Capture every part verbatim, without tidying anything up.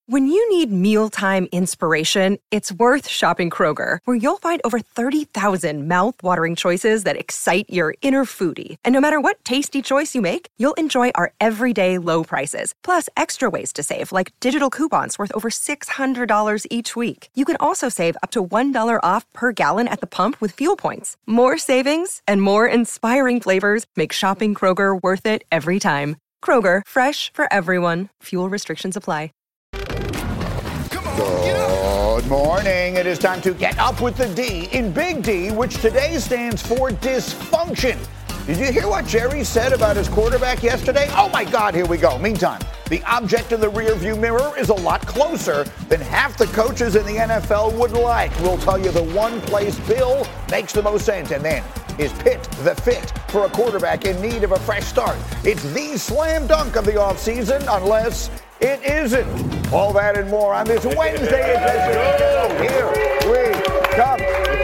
When you need mealtime inspiration, it's worth shopping Kroger, where you'll find over thirty thousand mouth-watering choices that excite your inner foodie. And no matter what tasty choice you make, you'll enjoy our everyday low prices, plus extra ways to save, like digital coupons worth over six hundred dollars each week. You can also save up to one dollar off per gallon at the pump with fuel points. More savings and more inspiring flavors make shopping Kroger worth it every time. Kroger, fresh for everyone. Fuel restrictions apply. Good morning. It is time to get up with the D in Big D, which today stands for dysfunction. Did you hear what Jerry said about his quarterback yesterday? Oh, my God, here we go. Meantime, the object in the rearview mirror is a lot closer than half the coaches in the N F L would like. We'll tell you the one place Bill makes the most sense. And then, is Pitt the fit for a quarterback in need of a fresh start? It's the slam dunk of the offseason, unless it isn't. All that and more on this Wednesday edition. Here we come.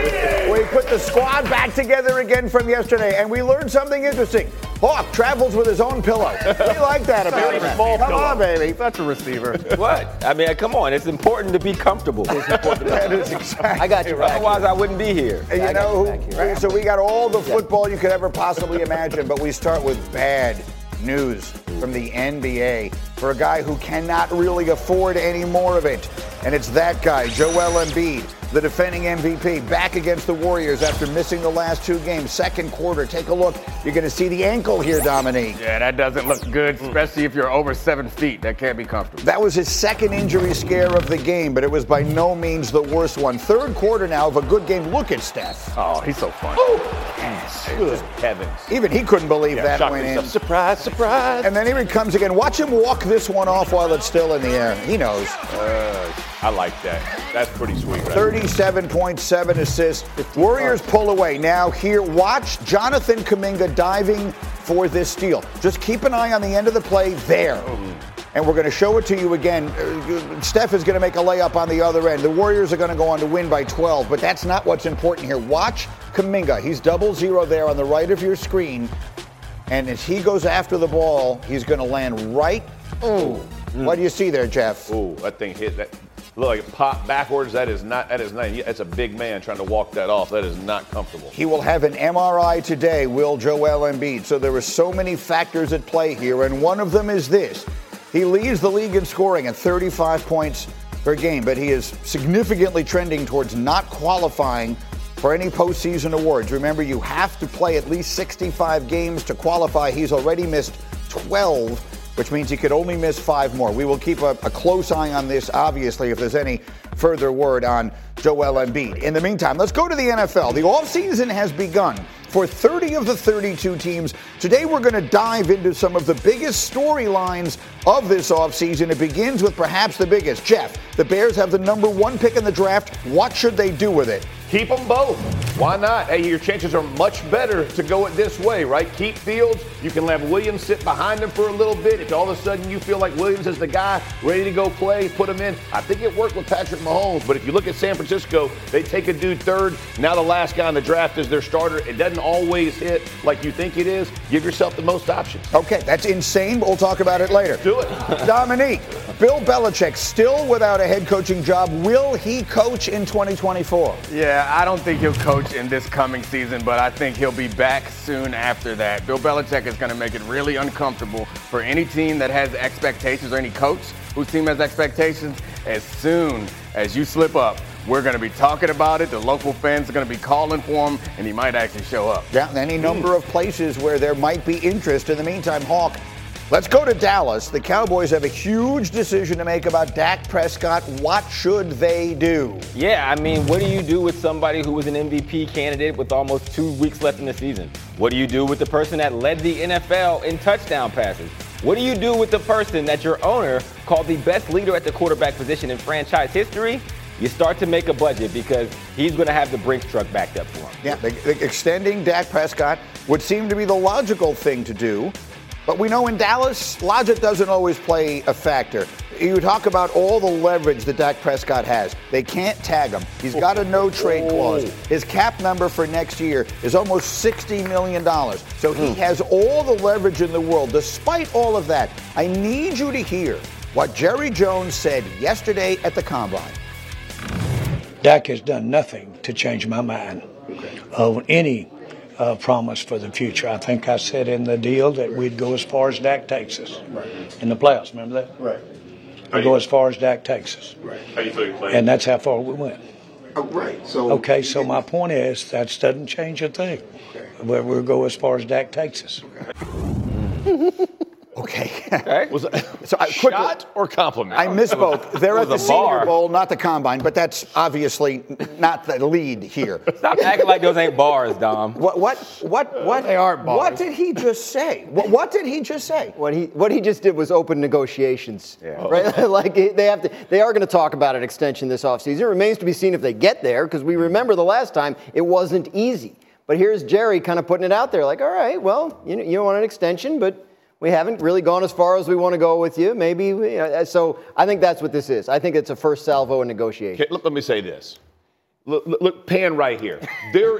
We put the squad back together again from yesterday, and we learned something interesting. Hawk travels with his own pillow. We like that about him. Small come pillow. on, baby. Such a receiver. What? I mean, come on. It's important to be comfortable. It's important to be That is exactly I got you. right. Otherwise, I wouldn't be here. And you I know, got you who, back here. so we got all the football you could ever possibly imagine, but we start with bad news from the N B A for a guy who cannot really afford any more of it. And it's that guy, Joel Embiid, the defending M V P, back against the Warriors after missing the last two games. Second quarter, take a look. You're going to see the ankle here, Dominique. Yeah, that doesn't look good, especially if you're over seven feet. That can't be comfortable. That was his second injury scare of the game, but it was by no means the worst one. Third quarter now of a good game. Look at Steph. Oh, he's so fun. Yes. Good heavens. Even he couldn't believe Yeah, that shocked went in. himself. Surprise, surprise. And then here he comes again. Watch him walk this one off while it's still in the air. He knows. Uh, I like that. That's pretty sweet. Right? thirty-seven point seven assists. Warriors pull away. Now here, watch Jonathan Kuminga diving for this steal. Just keep an eye on the end of the play there. And we're going to show it to you again. Uh, Steph is going to make a layup on the other end. The Warriors are going to go on to win by twelve, but that's not what's important here. Watch Kuminga. He's double zero there on the right of your screen. And as he goes after the ball, he's going to land right. Ooh. Mm. What do you see there, Jeff? Ooh, that thing hit that. Look like it popped backwards. That is not. That is not. That's a big man trying to walk that off. That is not comfortable. He will have an M R I today, will Joel Embiid. So there are so many factors at play here, and one of them is this. He leads the league in scoring at thirty-five points per game, but he is significantly trending towards not qualifying for any postseason awards. Remember, you have to play at least sixty-five games to qualify. He's already missed twelve, which means he could only miss five more. We will keep a, a close eye on this, obviously, if there's any further word on Joel Embiid. In the meantime, let's go to the N F L. The offseason has begun for thirty of the thirty-two teams. Today we're going to dive into some of the biggest storylines of this offseason. It begins with perhaps the biggest. Jeff, the Bears have the number one pick in the draft. What should they do with it? Keep them both. Why not? Hey, your chances are much better to go it this way, right? Keep Fields. You can have Williams sit behind him for a little bit. If all of a sudden you feel like Williams is the guy ready to go play, put him in. I think it worked with Patrick Mahomes. But if you look at San Francisco, they take a dude third. Now the last guy in the draft is their starter. It doesn't always hit like you think it is. Give yourself the most options. Okay, that's insane, but we'll talk about it later. Do it. Dominique, Bill Belichick still without a head coaching job. Will he coach in twenty twenty-four? Yeah, I don't think he'll coach in this coming season, but I think he'll be back soon after that. Bill Belichick is going to make it really uncomfortable for any team that has expectations or any coach whose team has expectations. As soon as you slip up, we're going to be talking about it. The local fans are going to be calling for him, and he might actually show up. Yeah, any number of places where there might be interest. In the meantime, Hawk, let's go to Dallas. The Cowboys have a huge decision to make about Dak Prescott. What should they do? Yeah, I mean, what do you do with somebody who was an M V P candidate with almost two weeks left in the season? What do you do with the person that led the N F L in touchdown passes? What do you do with the person that your owner called the best leader at the quarterback position in franchise history? You start to make a budget because he's going to have the Brinks truck backed up for him. Yeah, the, the extending Dak Prescott would seem to be the logical thing to do. But we know in Dallas, logic doesn't always play a factor. You talk about all the leverage that Dak Prescott has. They can't tag him. He's got a no-trade clause. His cap number for next year is almost sixty million dollars. So he has all the leverage in the world. Despite all of that, I need you to hear what Jerry Jones said yesterday at the Combine. Dak has done nothing to change my mind of any uh, promise for the future. I think I said in the deal that we'd go as far as Dak takes us right. in the playoffs. Remember that? Right. We'd go as far as Dak takes us. Right. How you feel you playing? And that's how far we went. Oh, right. So okay. So my point is that doesn't change a thing. Okay. Where we'll go as far as Dak takes us. Okay. Okay. Was it so I, quickly, shot or compliment? I misspoke. They're at the Senior bar. Bowl, not the Combine, but that's obviously not the lead here. Stop acting like those ain't bars, Dom. What? What? What? What? They aren't bars. What did he just say? What, what did he just say? What he what he just did was open negotiations, Yeah. right? Like they have to, they are going to talk about an extension this offseason. It remains to be seen if they get there, because we remember the last time it wasn't easy. But here's Jerry kind of putting it out there, like, all right, well, you know, you want an extension, but we haven't really gone as far as we want to go with you. Maybe, you know, so I think that's what this is. I think it's a first salvo in negotiation. Okay, look, let me say this. Look, look, look, Pan right here. There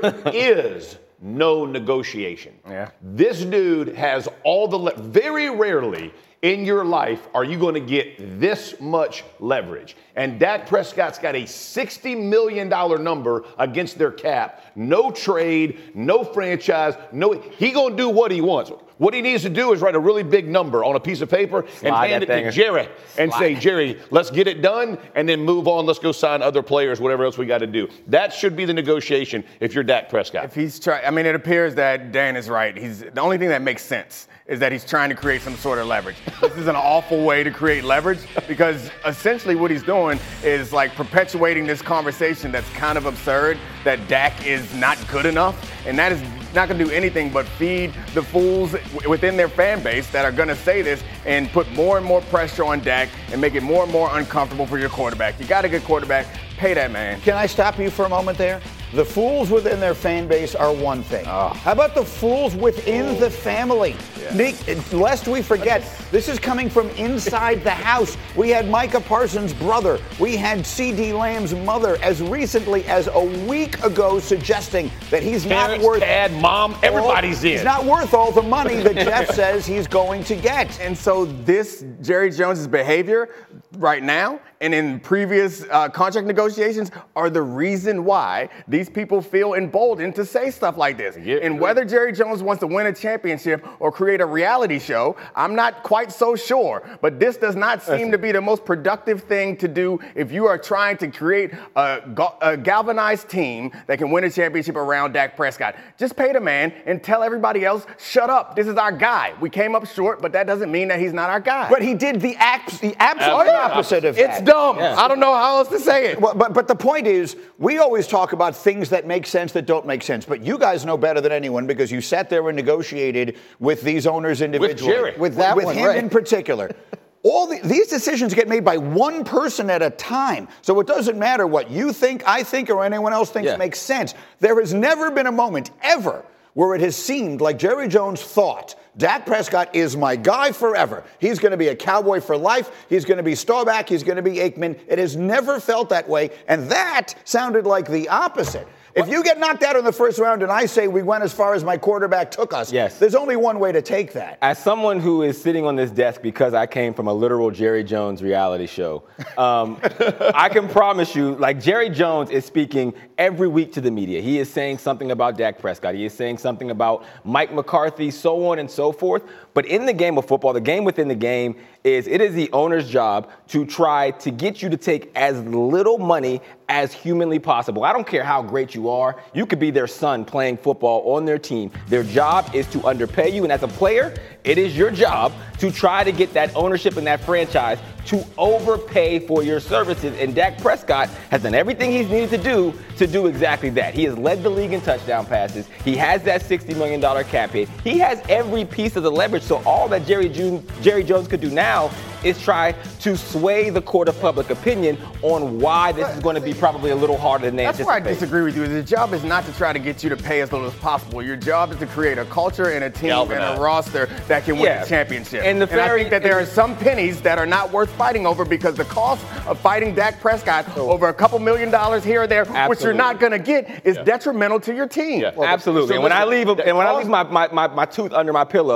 is no negotiation. Yeah. This dude has all the le- very rarely in your life are you going to get this much leverage. And Dak Prescott's got a sixty million dollars number against their cap. No trade, no franchise, no. He going to do what he wants. What he needs to do is write a really big number on a piece of paper Slide and hand it that to thing. Jerry and Slide. say, Jerry, let's get it done and then move on. Let's go sign other players, whatever else we got to do. That should be the negotiation if you're Dak Prescott. If he's trying, I mean, it appears that Dan is right. He's the only thing that makes sense is that he's trying to create some sort of leverage. This is an awful way to create leverage because essentially what he's doing is like perpetuating this conversation that's kind of absurd that Dak is not good enough, and that is not going to do anything but feed the fools w- within their fan base that are going to say this and put more and more pressure on Dak and make it more and more uncomfortable for your quarterback. You got a good quarterback, pay that man. Can I stop you for a moment there? The fools within their fan base are one thing. Oh. How about the fools within oh. the family? Yeah. Nick, lest we forget, this is coming from inside the house. We had Micah Parsons' brother. We had CeeDee Lamb's mother as recently as a week ago suggesting that he's Parents, not worth dad, mom, everybody's all, in. He's not worth all the money that Jeff says he's going to get. And so this Jerry Jones's behavior right now and in previous uh, contract negotiations are the reason why these people feel emboldened to say stuff like this. Yeah. And whether Jerry Jones wants to win a championship or create a reality show, I'm not quite so sure. But this does not seem to be the most productive thing to do if you are trying to create a, a galvanized team that can win a championship around Dak Prescott. Just pay the man and tell everybody else, shut up. This is our guy. We came up short, but that doesn't mean that he's not our guy. But he did the, abs- the absolute Oh, yeah. opposite of It's that. dumb. Yeah. I don't know how else to say it. Well, but but the point is, we always talk about things that make sense that don't make sense. But you guys know better than anyone because you sat there and negotiated with these owners individually. Jerry. With that with one, him right. in particular. All the, these decisions get made by one person at a time. So it doesn't matter what you think, I think, or anyone else thinks Yeah. makes sense. There has never been a moment, ever, where it has seemed like Jerry Jones thought, Dak Prescott is my guy forever. He's going to be a Cowboy for life. He's going to be Staubach. He's going to be Aikman. It has never felt that way. And that sounded like the opposite. If you get knocked out in the first round and I say we went as far as my quarterback took us, Yes. there's only one way to take that. As someone who is sitting on this desk because I came from a literal Jerry Jones reality show, um, I can promise you, like, Jerry Jones is speaking every week to the media. He is saying something about Dak Prescott. He is saying something about Mike McCarthy, so on and so forth. But in the game of football, the game within the game is it is the owner's job to try to get you to take as little money as humanly possible. I don't care how great you are. You could be their son playing football on their team. Their job is to underpay you. And as a player, it is your job to try to get that ownership in that franchise to overpay for your services. And Dak Prescott has done everything he's needed to do to do exactly that. He has led the league in touchdown passes. He has that sixty million dollars cap hit. He has every piece of the leverage. So all that Jerry, June, Jerry Jones could do now is try to sway the court of public opinion on why this is going to be probably a little harder than they That's where I anticipate. disagree with you. The job is not to try to get you to pay as little as possible. Your job is to create a culture and a team Galvanize. and a roster that can win Yeah. a championship. And the I very- think that there are some pennies that are not worth fighting over because the cost of fighting Dak Prescott over a couple million dollars here or there, which you're Absolutely. not going to get, is Yeah. detrimental to your team. Yeah. Absolutely. So and when I listen, leave, that and when I cost- leave my, my, my, my tooth under my pillow,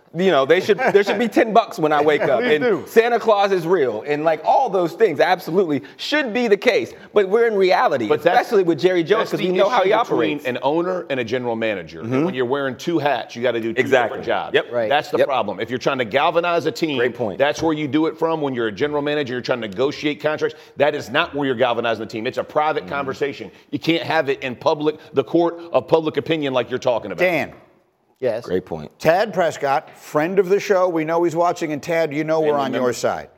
You know, they should. There should be ten bucks when I wake up, and do. Santa Claus is real, and like all those things, absolutely should be the case. But we're in reality, but especially with Jerry Jones, because we know how he operates. An owner and a general manager. Mm-hmm. And when you're wearing two hats, you got to do two exactly. different jobs. Yep. Right. That's the yep. problem. If you're trying to galvanize a team, Great point. That's where you do it from. When you're a general manager, you're trying to negotiate contracts. That is not where you're galvanizing the team. It's a private mm-hmm. conversation. You can't have it in public, the court of public opinion, like you're talking about. Dan. Yes. Great point. Tad Prescott, friend of the show. We know he's watching. And Tad, you know we're on your side.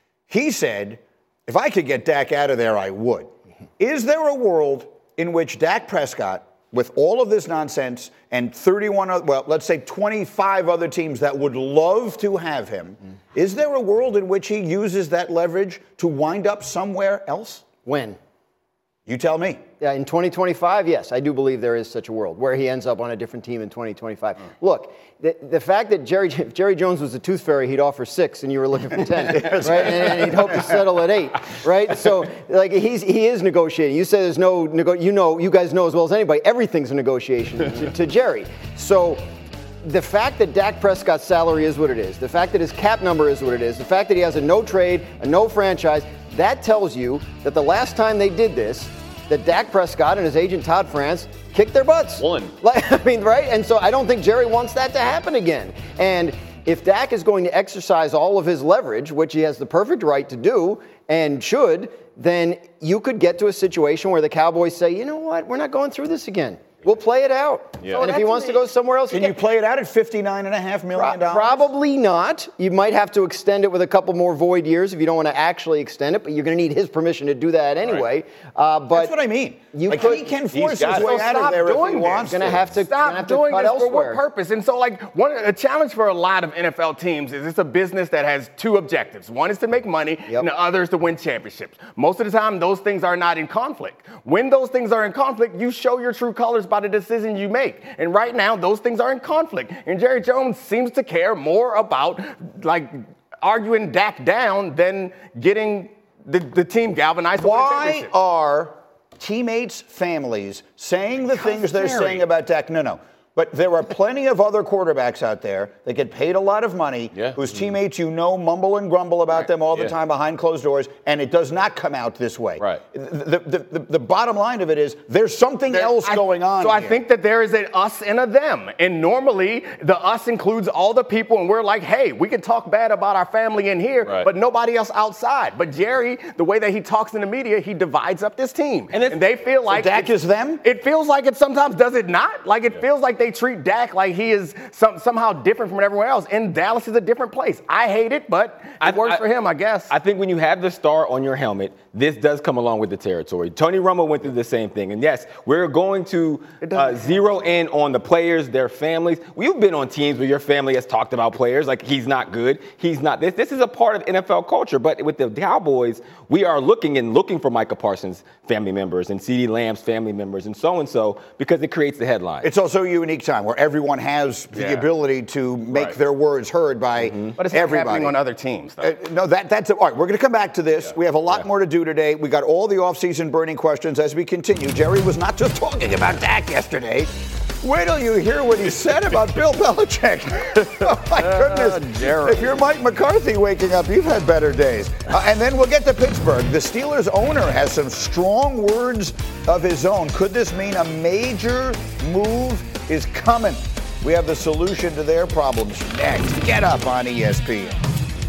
He said, if I could get Dak out of there, I would. Is there a world in which Dak Prescott, with all of this nonsense and thirty-one, other, well, let's say twenty-five other teams that would love to have him, mm. is there a world in which he uses that leverage to wind up somewhere else? When? You tell me. Yeah, in twenty twenty-five, yes, I do believe there is such a world where he ends up on a different team in twenty twenty-five. Mm. Look, the, the fact that Jerry if Jerry Jones was a tooth fairy, he'd offer six, and you were looking for ten, right? And, and he'd hope to settle at eight, right? So, like, he's he is negotiating. You say there's no nego- you know, you guys know as well as anybody, everything's a negotiation to, to Jerry. So. The fact that Dak Prescott's salary is what it is, the fact that his cap number is what it is, the fact that he has a no trade, a no franchise, that tells you that the last time they did this, that Dak Prescott and his agent Todd France kicked their butts. One. Like, I mean, right? And so I don't think Jerry wants that to happen again. And if Dak is going to exercise all of his leverage, which he has the perfect right to do and should, then you could get to a situation where the Cowboys say, you know what, we're not going through this again. We'll play it out. Yeah. And if he wants to go somewhere else, can you play it out at fifty-nine point five million dollars? Probably not. You might have to extend it with a couple more void years if you don't want to actually extend it, but you're going to need his permission to do that anyway. Right. Uh, but that's what I mean. You like could, he can force his way so out of there if he wants to. Going to have to stop have doing to cut this elsewhere. For what purpose? And so, like, one a challenge for a lot of N F L teams is it's a business that has two objectives. One is to make money, yep. and the other is to win championships. Most of the time, those things are not in conflict. When those things are in conflict, you show your true colors by the decision you make. And right now, those things are in conflict. And Jerry Jones seems to care more about, like, arguing Dak down than getting the, the team galvanized. Why are teammates' families saying the things they're Jerry. saying about Dak? No, no. But there are plenty of other quarterbacks out there that get paid a lot of money, yeah. whose teammates you know mumble and grumble about right. them all the yeah. time behind closed doors, and it does not come out this way. Right. The, the, the, the bottom line of it is there's something there, else I, going on So here. I think that there is an us and a them. And normally the us includes all the people, and we're like, hey, we can talk bad about our family in here, right. but nobody else outside. But Jerry, the way that he talks in the media, he divides up this team. And, and they feel like so Dak is them? It feels like it sometimes, does it not? Like it yeah. feels like they treat Dak like he is some, somehow different from everyone else. And Dallas is a different place. I hate it, but it I, works I, for him, I guess. I think when you have the star on your helmet, this does come along with the territory. Tony Romo went through the same thing. And yes, we're going to uh, zero in on the players, their families. We've been on teams where your family has talked about players like he's not good, he's not this. This is a part of N F L culture. But with the Cowboys, we are looking and looking for Micah Parsons' family members and CeeDee Lamb's family members and so-and-so because it creates the headline. It's also a unique time where everyone has the yeah. ability to make right. their words heard by mm-hmm. but it's everybody. Not happening on other teams, though. Uh, no, that, that's it. All right, we're going to come back to this. Yeah. We have a lot yeah. more to do today. We got all the offseason burning questions as we continue. Jerry was not just talking about Dak yesterday. Wait till you hear what he said about Bill Belichick. Oh, my goodness. Uh, Jerry. If you're Mike McCarthy waking up, you've had better days. Uh, and then we'll get to Pittsburgh. The Steelers owner has some strong words of his own. Could this mean a major move is coming? We have the solution to their problems next. Get Up on E S P N.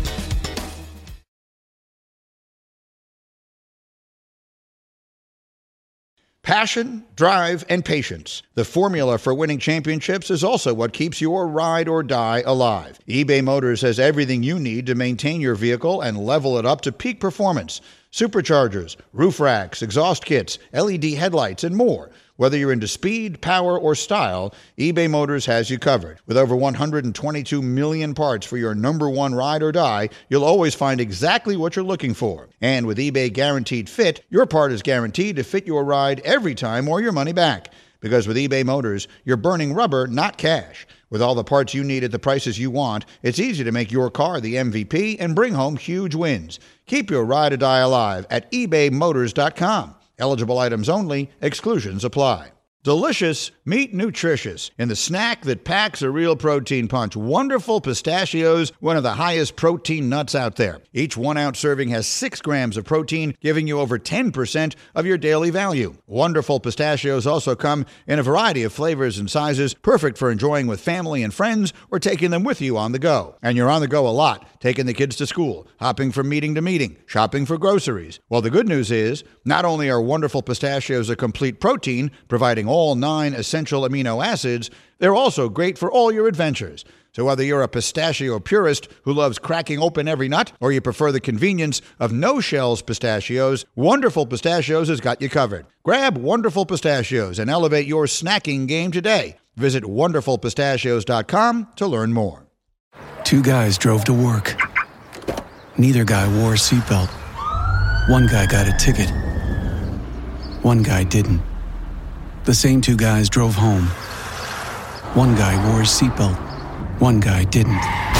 Passion, drive, and patience. The formula for winning championships is also what keeps your ride or die alive. eBay Motors has everything you need to maintain your vehicle and level it up to peak performance. Superchargers, roof racks, exhaust kits, L E D headlights, and more. Whether you're into speed, power, or style, eBay Motors has you covered. With over one hundred twenty-two million parts for your number one ride or die, you'll always find exactly what you're looking for. And with eBay Guaranteed Fit, your part is guaranteed to fit your ride every time or your money back. Because with eBay Motors, you're burning rubber, not cash. With all the parts you need at the prices you want, it's easy to make your car the M V P and bring home huge wins. Keep your ride or die alive at ebay motors dot com. Eligible items only. Exclusions apply. Delicious, meet nutritious. In the snack that packs a real protein punch, Wonderful Pistachios, one of the highest protein nuts out there. Each one-ounce serving has six grams of protein, giving you over ten percent of your daily value. Wonderful Pistachios also come in a variety of flavors and sizes, perfect for enjoying with family and friends or taking them with you on the go. And you're on the go a lot, taking the kids to school, hopping from meeting to meeting, shopping for groceries. Well, the good news is, not only are Wonderful Pistachios a complete protein, providing all nine essential amino acids, they're also great for all your adventures. So whether you're a pistachio purist who loves cracking open every nut, or you prefer the convenience of no-shells pistachios, Wonderful Pistachios has got you covered. Grab Wonderful Pistachios and elevate your snacking game today. Visit wonderful pistachios dot com to learn more. Two guys drove to work. Neither guy wore a seatbelt. One guy got a ticket. One guy didn't. The same two guys drove home. One guy wore his seatbelt. One guy didn't.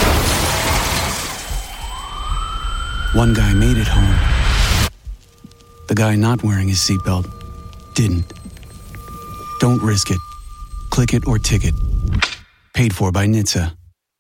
One guy made it home. The guy not wearing his seatbelt didn't. Don't risk it. Click it or ticket. Paid for by N H T S A.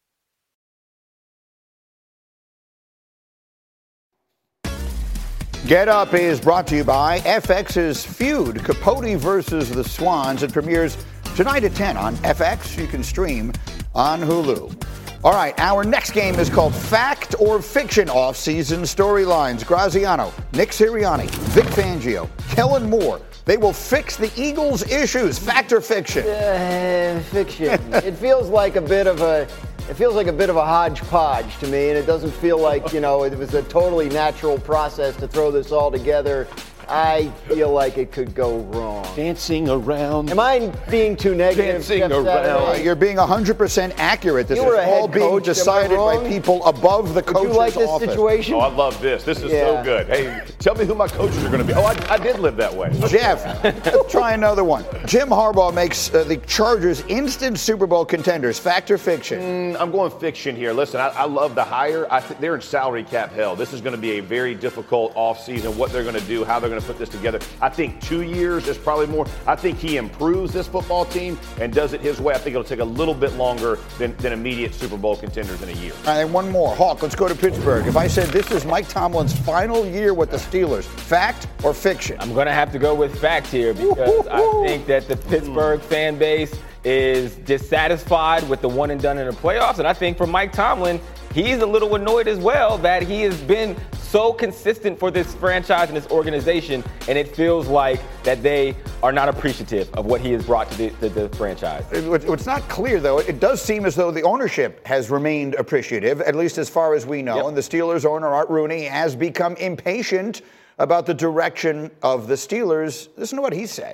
Get Up is brought to you by F X's Feud, Capote versus the Swans. It premieres tonight at ten on F X. You can stream on Hulu. All right, our next game is called Fact or Fiction Off-Season Storylines. Graziano, Nick Sirianni, Vic Fangio, Kellen Moore. They will fix the Eagles' issues. Fact or fiction? Uh, fiction. It feels like a bit of a... It feels like a bit of a hodgepodge to me, and it doesn't feel like, you know, it was a totally natural process to throw this all together. I feel like it could go wrong. Dancing around. Am I being too negative? Dancing Jeff around. Saturday? You're being one hundred percent accurate. This You is were a all head being coach. Am I decided by wrong? people above the Would coach's you like this office. situation? Oh, I love this. This is Yeah. so good. Hey, tell me who my coaches are going to be. Oh, I, I did live that way. Jeff, let's try another one. Jim Harbaugh makes uh, the Chargers instant Super Bowl contenders. Fact or fiction? Mm, I'm going fiction here. Listen, I, I love the hire. I think they're in salary cap hell. This is going to be a very difficult offseason, what they're going to do, how they're going to put this together. I think two years is probably more. I think he improves this football team and does it his way. I think it'll take a little bit longer than, than immediate Super Bowl contenders in a year. All right, and one more. Hawk, let's go to Pittsburgh. If I said this is Mike Tomlin's final year with the Steelers, fact or fiction? I'm going to have to go with fact here because I think that the Pittsburgh fan base is dissatisfied with the one and done in the playoffs. And I think for Mike Tomlin, he's a little annoyed as well that he has been so consistent for this franchise and this organization, and it feels like that they are not appreciative of what he has brought to the, the, the franchise. It, it's not clear, though. It does seem as though the ownership has remained appreciative, at least as far as we know. Yep. And the Steelers owner, Art Rooney, has become impatient about the direction of the Steelers. Listen to what he said.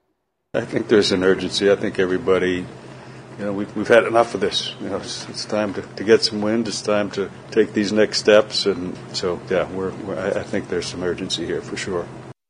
I think there's an urgency. I think everybody, you know, we've, we've had enough of this. You know, it's, it's time to, to get some wins. It's time to take these next steps. And so, yeah, we're, we're I, I think there's some urgency here for sure.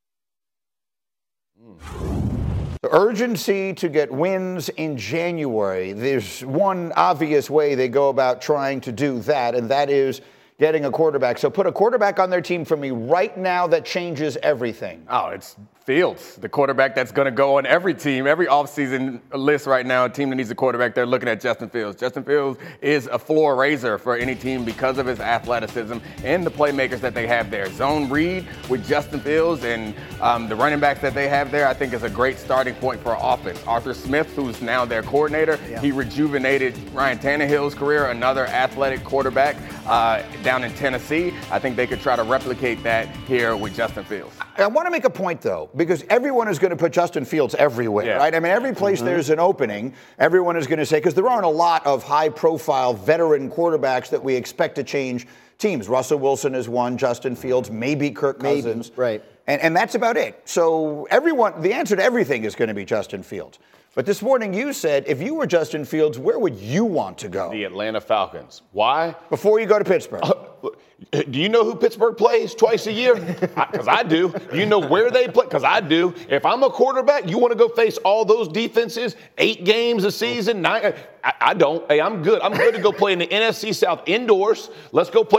The urgency to get wins in January. There's one obvious way they go about trying to do that, and that is getting a quarterback. So put a quarterback on their team for me right now that changes everything. Oh, it's Fields, the quarterback that's going to go on every team, every offseason list right now. A team that needs a quarterback, they're looking at Justin Fields. Justin Fields is a floor raiser for any team because of his athleticism and the playmakers that they have there. Zone read with Justin Fields and um, the running backs that they have there, I think is a great starting point for offense. Arthur Smith, who's now their coordinator, yeah. he rejuvenated Ryan Tannehill's career, another athletic quarterback uh, down in Tennessee. I think they could try to replicate that here with Justin Fields. I want to make a point, though, because everyone is going to put Justin Fields everywhere, yeah. right? I mean, every place mm-hmm. there's an opening, everyone is going to say, because there aren't a lot of high-profile veteran quarterbacks that we expect to change teams. Russell Wilson is one, Justin Fields, maybe Kirk Cousins. Maybe, right. And, and that's about it. So everyone, the answer to everything is going to be Justin Fields. But this morning you said, if you were Justin Fields, where would you want to go? The Atlanta Falcons. Why? Before you go to Pittsburgh. Uh, do you know who Pittsburgh plays twice a year? Because I, I do. Do you know where they play? Because I do. If I'm a quarterback, you want to go face all those defenses, eight games a season, nine. I, I don't. Hey, I'm good. I'm good to go play in the N F C South indoors. Let's go play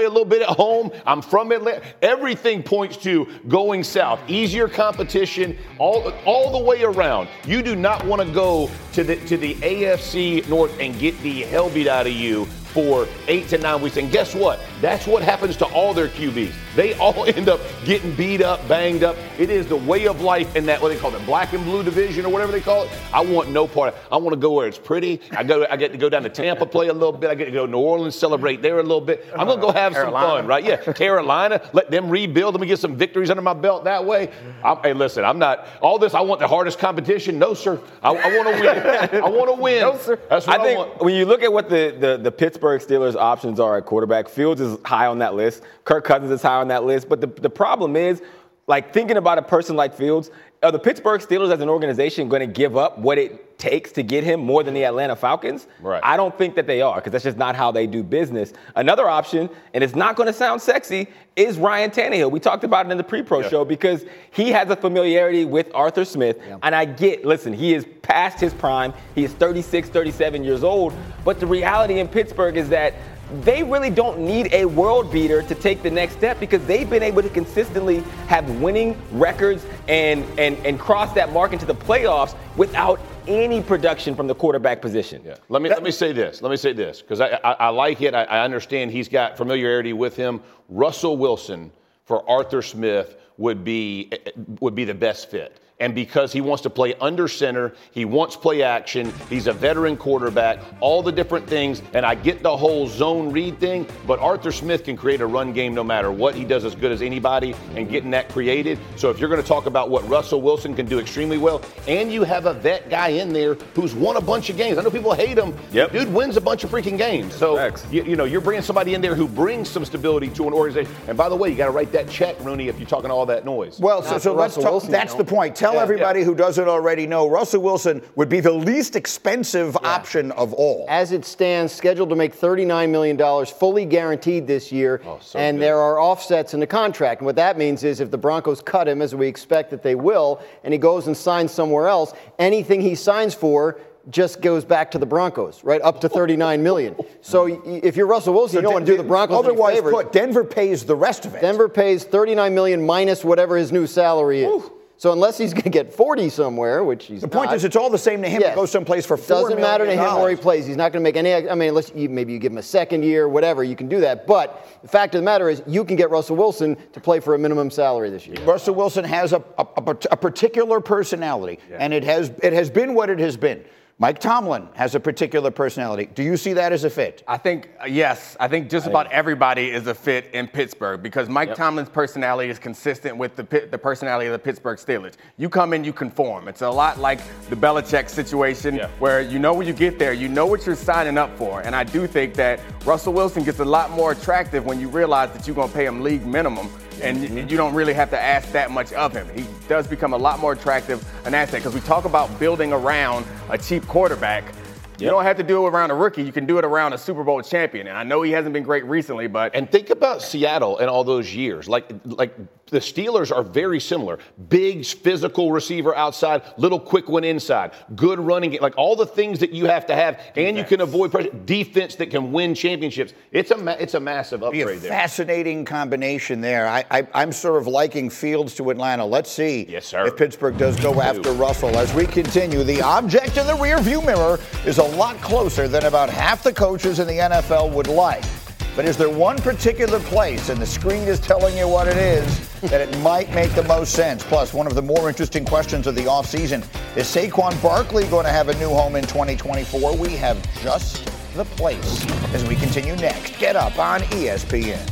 play a little bit at home. I'm from Atlanta. Everything points to going south. Easier competition all, all the way around. You do not want to go to the to the A F C North and get the hell beat out of you for eight to nine weeks. And guess what? That's what happens to all their Q Bs. They all end up getting beat up, banged up. It is the way of life in that, what they call it, black and blue division or whatever they call it. I want no part of it. I want to go where it's pretty. I go. I get to go down to Tampa, play a little bit. I get to go to New Orleans, celebrate there a little bit. I'm going to go have Carolina. some fun, right? Yeah, Carolina. Let them rebuild. Let me get some victories under my belt that way. I'm, hey, listen, I'm not, all this, I want the hardest competition. No, sir. I, I want to win. I want to win. No, sir. That's what I I, think want. when you look at what the, the, the Pittsburgh Steelers options are at quarterback, Fields is high on that list. Kirk Cousins is high on that list. But the, the problem is, like, thinking about a person like Fields, are the Pittsburgh Steelers as an organization going to give up what it takes to get him more than the Atlanta Falcons? Right. I don't think that they are, because that's just not how they do business. Another option, and it's not going to sound sexy, is Ryan Tannehill. We talked about it in the pre-pro yeah. show because he has a familiarity with Arthur Smith. Yeah. And I get, listen, he is past his prime. He is thirty-six, thirty-seven years old. But the reality in Pittsburgh is that they really don't need a world beater to take the next step, because they've been able to consistently have winning records and, and, and cross that mark into the playoffs without any production from the quarterback position. Yeah. Let me let me say this. Let me say this, because I, I, I like it. I, I understand he's got familiarity with him. Russell Wilson for Arthur Smith would be would be the best fit. And because he wants to play under center, he wants play action, he's a veteran quarterback, all the different things, and I get the whole zone read thing, but Arthur Smith can create a run game no matter what. He does as good as anybody and getting that created. So if you're going to talk about what Russell Wilson can do extremely well, and you have a vet guy in there who's won a bunch of games. I know people hate him. Yep. Dude wins a bunch of freaking games. So, you, you know, you're bringing somebody in there who brings some stability to an organization. And by the way, you got to write that check, Rooney, if you're talking all that noise. Well, so, so let's talk. Wilson, that's you know. the point. Tell Yeah, everybody yeah. who doesn't already know, Russell Wilson would be the least expensive Yeah. option of all. As it stands, scheduled to make thirty-nine million dollars, fully guaranteed this year. Oh, so and good. there are offsets in the contract. And what that means is if the Broncos cut him, as we expect that they will, and he goes and signs somewhere else, anything he signs for just goes back to the Broncos, right, up to thirty-nine million dollars. So y- if you're Russell Wilson, you don't want to do the Broncos any Otherwise favors. put, Denver pays the rest of it. Denver pays thirty-nine million dollars minus whatever his new salary is. Whew. So unless he's going to get forty somewhere, which he's The point not, is, it's all the same to him Yes. to go someplace for four Doesn't matter to million him where he dollars. plays. He's not going to make any. I mean, unless you, maybe you give him a second year, whatever, you can do that. But the fact of the matter is, you can get Russell Wilson to play for a minimum salary this year. Russell Wilson has a, a, a, a particular personality, Yeah. and it has it has been what it has been. Mike Tomlin has a particular personality. Do you see that as a fit? I think, uh, yes, I think just about everybody is a fit in Pittsburgh because Mike Yep. Tomlin's personality is consistent with the Pit- the personality of the Pittsburgh Steelers. You come in, you conform. It's a lot like the Belichick situation Yeah. where you know when you get there, you know what you're signing up for. And I do think that Russell Wilson gets a lot more attractive when you realize that you're going to pay him league minimum. And Mm-hmm. you don't really have to ask that much of him. He does become a lot more attractive an asset because we talk about building around a cheap quarterback. You don't have to do it around a rookie. You can do it around a Super Bowl champion. And I know he hasn't been great recently, but And think about Seattle and all those years. Like, like the Steelers are very similar. Big physical receiver outside, little quick one inside, good running game, like all the things that you have to have, and you can avoid pressure. Defense that can win championships. It's a ma- it's a massive Be a upgrade there. fascinating combination there. I, I, I'm sort of liking Fields to Atlanta. Let's see Yes, sir. if Pittsburgh does go after Russell. As we continue, the object in the rearview mirror is a lot closer than about half the coaches in the N F L would like. But is there one particular place, and the screen is telling you what it is, that it might make the most sense? Plus, one of the more interesting questions of the offseason, is Saquon Barkley going to have a new home in twenty twenty-four? We have just the place as we continue next. Get Up on E S P N.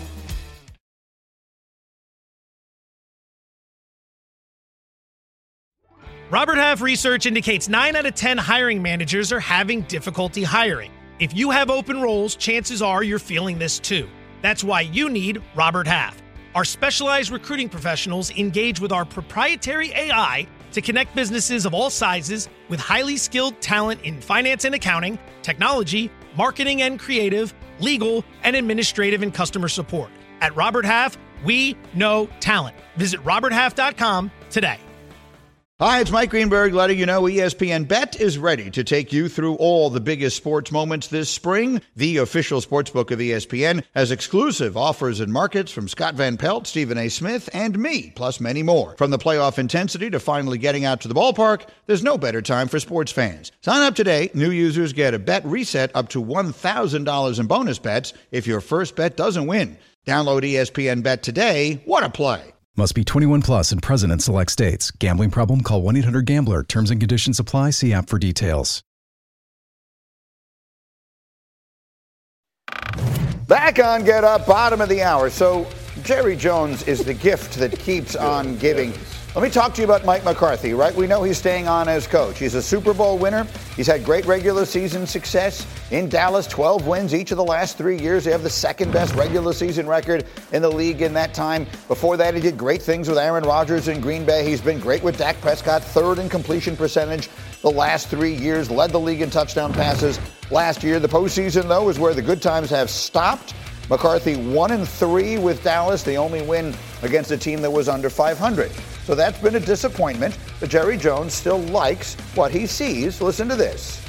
Robert Half research indicates nine out of ten hiring managers are having difficulty hiring. If you have open roles, chances are you're feeling this too. That's why you need Robert Half. Our specialized recruiting professionals engage with our proprietary A I to connect businesses of all sizes with highly skilled talent in finance and accounting, technology, marketing and creative, legal, and administrative and customer support. At Robert Half, we know talent. Visit robert half dot com today. Hi, it's Mike Greenberg letting you know E S P N Bet is ready to take you through all the biggest sports moments this spring. The official sportsbook of E S P N has exclusive offers and markets from Scott Van Pelt, Stephen A. Smith, and me, plus many more. From the playoff intensity to finally getting out to the ballpark, there's no better time for sports fans. Sign up today. New users get a bet reset up to one thousand dollars in bonus bets if your first bet doesn't win. Download E S P N Bet today. What a play. Must be twenty-one plus and present in select states. Gambling problem? Call one eight hundred gambler. Terms and conditions apply. See app for details. Back on Get Up, bottom of the hour. So Jerry Jones is the gift that keeps on giving. Let me talk to you about Mike McCarthy, right? We know he's staying on as coach. He's a Super Bowl winner. He's had great regular season success in Dallas, twelve wins each of the last three years. They have the second best regular season record in the league in that time. Before that, he did great things with Aaron Rodgers in Green Bay. He's been great with Dak Prescott, third in completion percentage the last three years, led the league in touchdown passes last year. The postseason, though, is where the good times have stopped. McCarthy one and three with Dallas, the only win against a team that was under five hundred. So that's been a disappointment, but Jerry Jones still likes what he sees. Listen to this.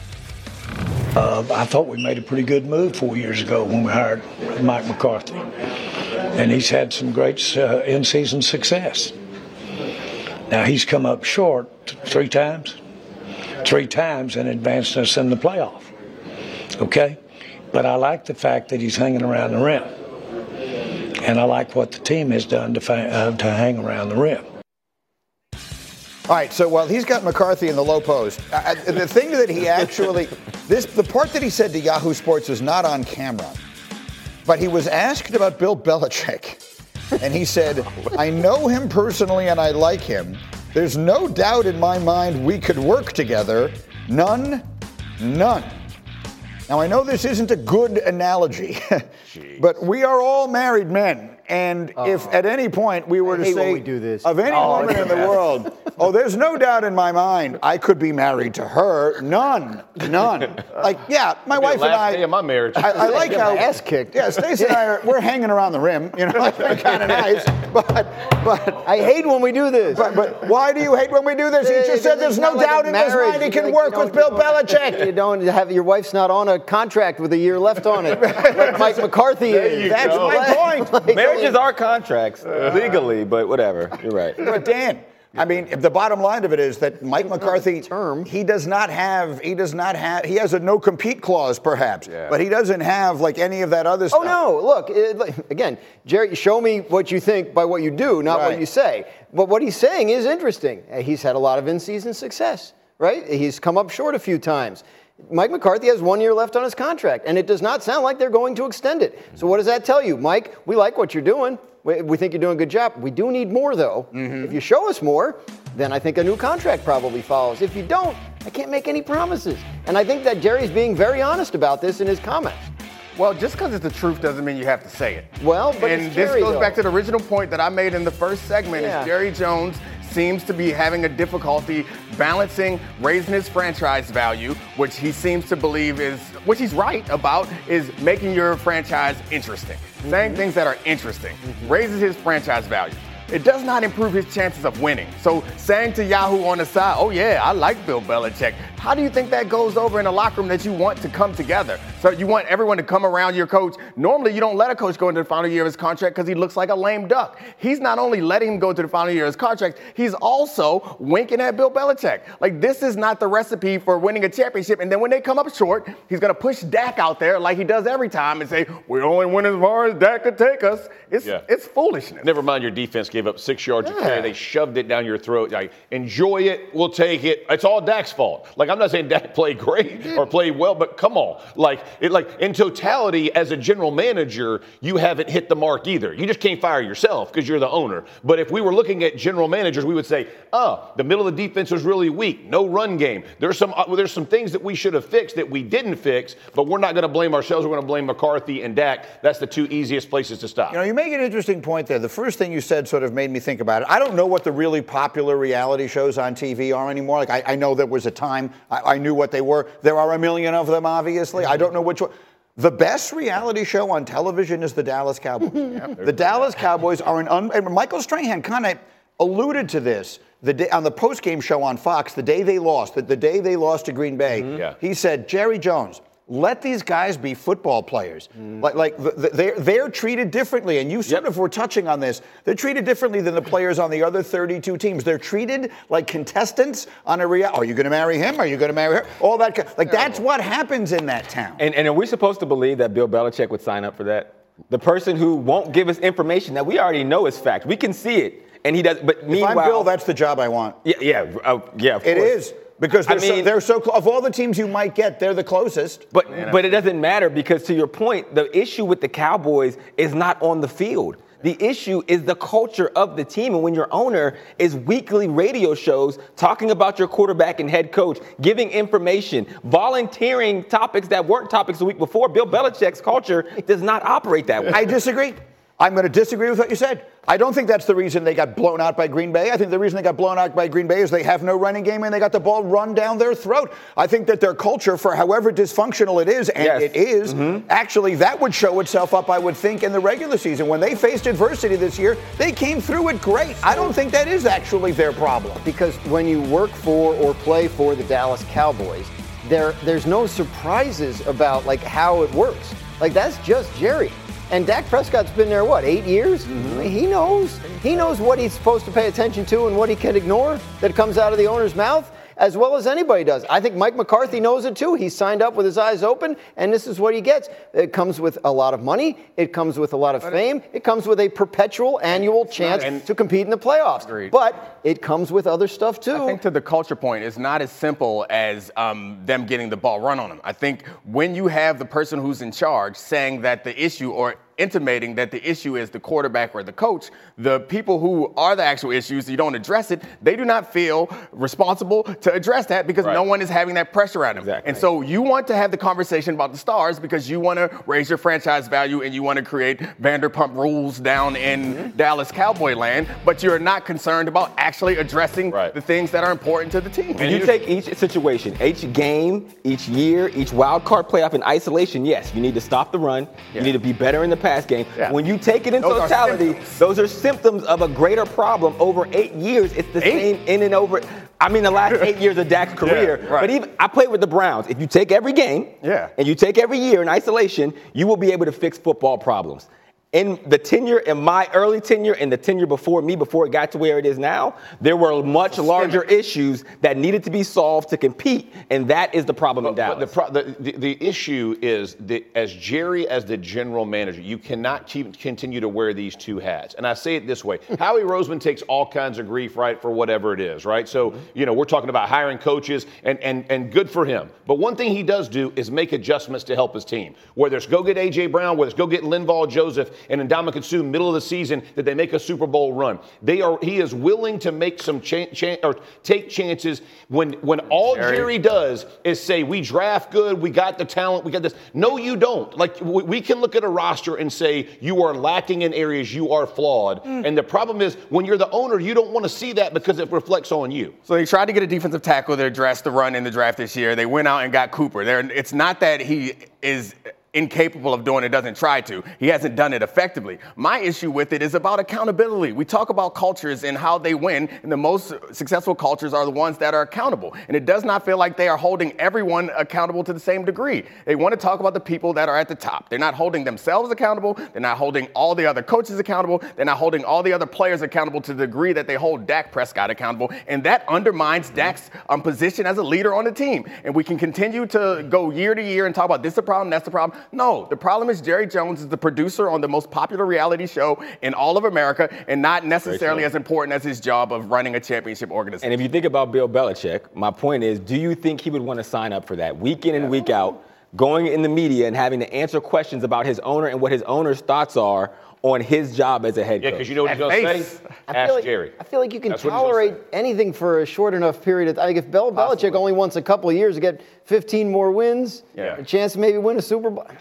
Uh, I thought we made a pretty good move four years ago when we hired Mike McCarthy. And he's had some great uh, in-season success. Now, he's come up short three times. Three times and advanced us in the playoff. Okay? But I like the fact that he's hanging around the rim. And I like what the team has done to, fa- uh, to hang around the rim. All right, so while he's got McCarthy in the low post, uh, the thing that he actually, this the part that he said to Yahoo Sports is not on camera, but he was asked about Bill Belichick, and he said, I know him personally and I like him. There's no doubt in my mind we could work together. None, none. Now, I know this isn't a good analogy, but we are all married men. And uh, if at any point we were I to hate say when we do this. of any oh, woman in the world, oh, there's no doubt in my mind I could be married to her. None. None. Like, yeah, my wife and I. Day of my marriage. I, I like how. My ass kicked. Yeah, Stacey and I are, we're hanging around the rim. You know, like, kind of nice. But, but. I hate when we do this. But, but why do you hate when we do this? He just said there's no doubt in his mind he can work with Bill Belichick. You don't have, your wife's not on a contract with a year left on it. Like Mike McCarthy is. That's go. my point. Like, Marriages are contracts uh, legally, but whatever. You're right. But Dan, I mean, the bottom line of it is that Mike McCarthy, term. he does not have, he does not have, he has a no compete clause perhaps, yeah. but he doesn't have like any of that other stuff. Oh no! Look, it, again, Jerry, show me what you think by what you do, not Right. what you say. But what he's saying is interesting. He's had a lot of in-season success, right? He's come up short a few times. Mike McCarthy has one year left on his contract, and it does not sound like they're going to extend it. So what does that tell you? Mike, we like what you're doing. We, we think you're doing a good job. We do need more, though. Mm-hmm. If you show us more, then I think a new contract probably follows. If you don't, I can't make any promises. And I think that Jerry's being very honest about this in his comments. Well, just because it's the truth doesn't mean you have to say it. Well, but and it's this Jerry, goes though. back to the original point that I made in the first segment. Yeah. Is Jerry Jones seems to be having a difficulty balancing raising his franchise value, which he seems to believe is, which he's right about, is making your franchise interesting. Mm-hmm. Saying things that are interesting mm-hmm. raises his franchise value. It does not improve his chances of winning. So saying to Yahoo on the side, oh yeah, I like Bill Belichick. How do you think that goes over in a locker room that you want to come together? So you want everyone to come around your coach. Normally you don't let a coach go into the final year of his contract because he looks like a lame duck. He's not only letting him go to the final year of his contract, he's also winking at Bill Belichick. Like, this is not the recipe for winning a championship. And then when they come up short, he's going to push Dak out there like he does every time and say, we only win as far as Dak could take us. It's, yeah. it's foolishness. Never mind your defense gave up six yards Yeah. of carry. They shoved it down your throat. Like, enjoy it. We'll take it. It's all Dak's fault. Like, I'm not saying Dak played great or played well, but come on. Like, it, like in totality, as a general manager, you haven't hit the mark either. You just can't fire yourself because you're the owner. But if we were looking at general managers, we would say, oh, the middle of the defense was really weak. No run game. There's some uh, there's some things that we should have fixed that we didn't fix, but we're not going to blame ourselves. We're going to blame McCarthy and Dak. That's the two easiest places to stop. You know, you make an interesting point there. The first thing you said sort of made me think about it. I don't know what the really popular reality shows on T V are anymore. Like, I, I know there was a time I, I knew what they were. There are a million of them, obviously. I don't know which one. The best reality show on television is the Dallas Cowboys. Yep, the Dallas Cowboys are an un- and Michael Strahan kind of alluded to this the day, on the post-game show on Fox, the day they lost, the, the day they lost to Green Bay. Mm-hmm. Yeah. He said, Jerry Jones, let these guys be football players. Mm. Like, like the, the, they're, they're treated differently. And you sort yep. of were touching on this. They're treated differently than the players on the other thirty-two teams. They're treated like contestants on a reality. Are you going to marry him? Are you going to marry her? All that. Like, Terrible. That's what happens in that town. And, and are we supposed to believe that Bill Belichick would sign up for that? The person who won't give us information that we already know is fact. We can see it. And he does. But meanwhile, if I'm Bill, that's the job I want. Yeah, yeah, uh, yeah. Of it course. is. Because they're, I mean, so, they're so close. Of all the teams you might get, they're the closest. But but it doesn't matter because, to your point, the issue with the Cowboys is not on the field. The issue is the culture of the team. And when your owner is weekly radio shows talking about your quarterback and head coach, giving information, volunteering topics that weren't topics the week before, Bill Belichick's culture does not operate that way. I disagree. I'm going to disagree with what you said. I don't think that's the reason they got blown out by Green Bay. I think the reason they got blown out by Green Bay is they have no running game and they got the ball run down their throat. I think that their culture, for however dysfunctional it is, and yes. it is, mm-hmm. actually that would show itself up, I would think, in the regular season. When they faced adversity this year, they came through it great. I don't think that is actually their problem. Because when you work for or play for the Dallas Cowboys, there there's no surprises about like how it works. Like that's just Jerry. And Dak Prescott's been there, what, eight years? Mm-hmm. He knows. He knows what he's supposed to pay attention to and what he can ignore that comes out of the owner's mouth as well as anybody does. I think Mike McCarthy knows it too. He signed up with his eyes open, and this is what he gets. It comes with a lot of money. It comes with a lot of fame. It comes with a perpetual annual chance and to compete in the playoffs. Agreed. But it comes with other stuff too. I think to the culture point, it's not as simple as um, them getting the ball run on them. I think when you have the person who's in charge saying that the issue or intimating that the issue is the quarterback or the coach, the people who are the actual issues, you don't address it, they do not feel responsible to address that because right. no one is having that pressure on them. Exactly. And so you want to have the conversation about the stars because you want to raise your franchise value and you want to create Vanderpump Rules down in mm-hmm. Dallas Cowboy land, but you're not concerned about actually addressing right. the things that are important to the team. And you take each situation, each game, each year, each wild card playoff in isolation, yes, you need to stop the run, yeah. you need to be better in the pass game. Yeah. When you take it in those totality, are those are symptoms of a greater problem over eight years. It's the eight? same in and over. I mean, the last eight years of Dak's career. Yeah, right. But even I played with the Browns. If you take every game yeah. and you take every year in isolation, you will be able to fix football problems. In the tenure, in my early tenure and the tenure before me, before it got to where it is now, there were much larger issues that needed to be solved to compete, and that is the problem but, in Dallas. But the, the, the, the issue is that as Jerry, as the general manager, you cannot keep, continue to wear these two hats. And I say it this way. Howie Roseman takes all kinds of grief, right, for whatever it is, right? So, you know, we're talking about hiring coaches, and, and, and good for him. But one thing he does do is make adjustments to help his team. Whether it's go get A J. Brown, whether it's go get Linval Joseph, and Ndamukong Suh middle of the season that they make a Super Bowl run. They are. He is willing to make some cha- cha- or take chances when when all Jerry. Jerry does is say we draft good, we got the talent, we got this. No, you don't. Like we, we can look at a roster and say you are lacking in areas, you are flawed. Mm. And the problem is when you're the owner, you don't want to see that because it reflects on you. So they tried to get a defensive tackle to address the run in the draft this year. They went out and got Cooper. They're, it's not that he is incapable of doing it, doesn't try to. He hasn't done it effectively. My issue with it is about accountability. We talk about cultures and how they win, and the most successful cultures are the ones that are accountable. And it does not feel like they are holding everyone accountable to the same degree. They want to talk about the people that are at the top. They're not holding themselves accountable. They're not holding all the other coaches accountable. They're not holding all the other players accountable to the degree that they hold Dak Prescott accountable. And that undermines Dak's um, position as a leader on the team. And we can continue to go year to year and talk about this is the problem, that's the problem. No, the problem is Jerry Jones is the producer on the most popular reality show in all of America and not necessarily as important as his job of running a championship organization. And if you think about Bill Belichick, my point is, do you think he would want to sign up for that week in and week out, going in the media and having to answer questions about his owner and what his owner's thoughts are on his job as a head coach? Yeah, because you know what he's going to say? Ask like, Jerry. I feel like you can That's tolerate anything for a short enough period of time. Like if Bill Belichick only wants a couple of years to get fifteen more wins, yeah. a chance to maybe win a Super Bowl.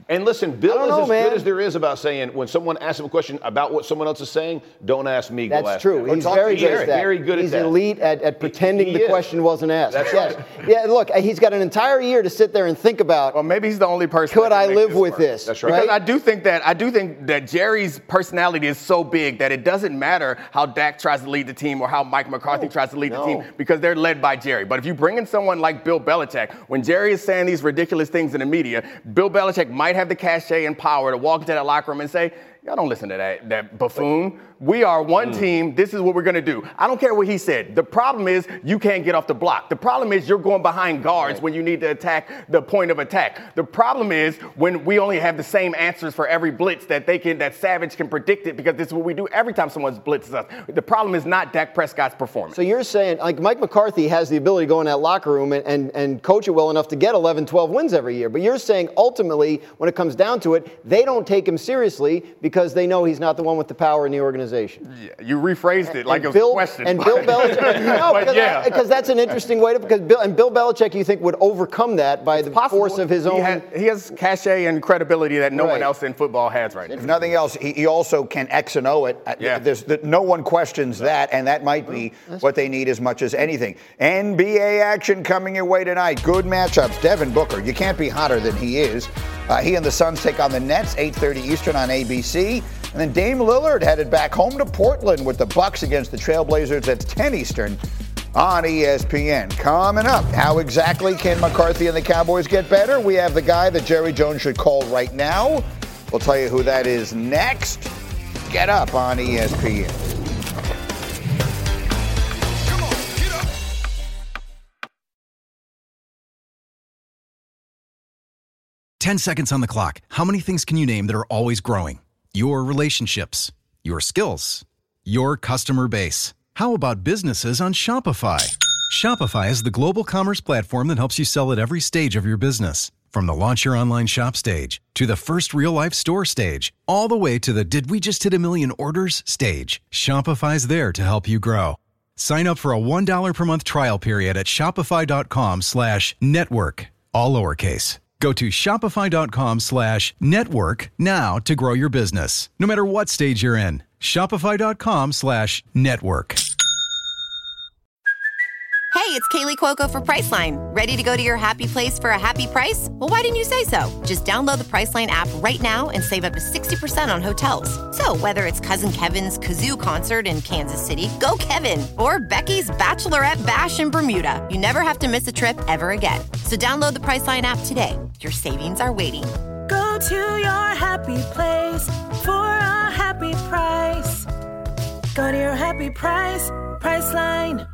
And listen, Bill is know, as man. good as there is about saying when someone asks him a question about what someone else is saying, don't ask me. That's go ask true. them. He's very good at that. Very good He's at that. elite at, at pretending he the is. question wasn't asked. That's yes. right. Yeah, look, he's got an entire year to sit there and think about. Well, maybe he's the only person. Could that I can make live this with work. this? That's right. Because I do think that I do think that Jerry's personality is so big that it doesn't matter how Dak tries to lead the team or how Mike McCarthy No, tries to lead no. the team because they're led by Jerry. But if you bring in someone like Bill Belichick, when Jerry is saying these ridiculous things in the media, Bill Belichick might have the cachet and power to walk into that locker room and say, y'all don't listen to that, that buffoon. We are one Mm. team. This is what we're going to do. I don't care what he said. The problem is you can't get off the block. The problem is you're going behind guards Right. when you need to attack the point of attack. The problem is when we only have the same answers for every blitz that they can, that Savage can predict it because this is what we do every time someone blitzes us. The problem is not Dak Prescott's performance. So you're saying, like, Mike McCarthy has the ability to go in that locker room and, and, and coach it well enough to get eleven, twelve wins every year. But you're saying ultimately, when it comes down to it, they don't take him seriously because they know he's not the one with the power in the organization. Yeah, you rephrased it like and it was Bill, a question. And Bill Belichick, no, But because, yeah. I- because that's an interesting way to, because Bill, and Bill Belichick, you think, would overcome that by the Possible. force of his he own. Has, he has cachet and credibility that no Right. one else in football has right now. If nothing else, he, he also can X and O it. Yeah. There's, the, no one questions that, and that might be what they need as much as anything. N B A action coming your way tonight. Good matchups. Devin Booker, you can't be hotter than he is. Uh, he and the Suns take on the Nets, eight thirty Eastern on A B C. And then Dame Lillard headed back home to Portland with the Bucks against the Trailblazers. That's ten Eastern on E S P N. Coming up, how exactly can McCarthy and the Cowboys get better? We have the guy that Jerry Jones should call right now. We'll tell you who that is next. Get up on E S P N. ten seconds on the clock. How many things can you name that are always growing? Your relationships, your skills, your customer base. How about businesses on Shopify? Shopify is the global commerce platform that helps you sell at every stage of your business. From the launch your online shop stage, to the first real-life store stage, all the way to the did we just hit a million orders stage. Shopify's there to help you grow. Sign up for a one dollar per month trial period at shopify.com slash network, all lowercase. Go to shopify.com slash network now to grow your business, no matter what stage you're in. Shopify.com slash network. Hey, it's Kaylee Cuoco for Priceline. Ready to go to your happy place for a happy price? Well, why didn't you say so? Just download the Priceline app right now and save up to sixty percent on hotels. So whether it's Cousin Kevin's Kazoo Concert in Kansas City, go Kevin, or Becky's Bachelorette Bash in Bermuda, you never have to miss a trip ever again. So download the Priceline app today. Your savings are waiting. Go to your happy place for a happy price. Go to your happy price, Priceline.